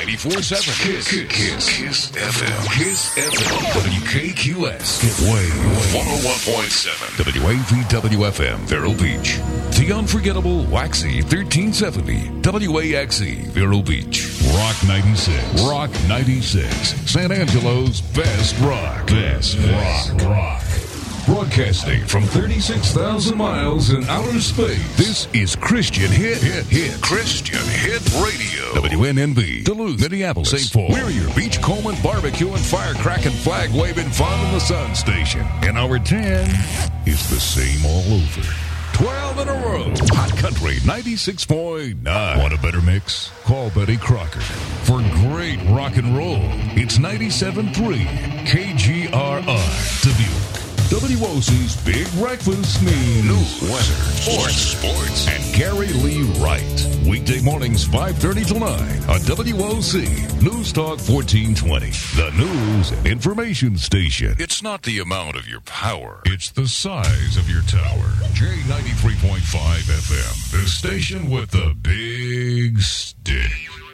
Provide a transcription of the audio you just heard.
94.7. Kiss FM. Kiss FM. WKQS. Wave 101.7. WAVWFM, Vero Beach. The unforgettable Waxy 1370. WAXE, Vero Beach. Rock 96. Rock 96. San Angelo's best rock. Best rock. Broadcasting from 36,000 miles in outer space. This is Christian Hit. Christian Hit Radio. WNNB, Duluth, Minneapolis, St. Paul. We're your beachcombing, barbecue, and firecracking, flag-waving fun in the Sun Station. And our 10 is the same all over. 12 in a row. Hot Country 96.9. Want a better mix? Call Betty Crocker. For great rock and roll, it's 97.3 KGRI Dubuque. WOC's Big Breakfast means news, weather, sports, and Gary Lee Wright. Weekday mornings 5:30 till 9 on WOC News Talk 1420. The news and information station. It's not the amount of your power. It's the size of your tower. J93.5 FM. The station with the big stick.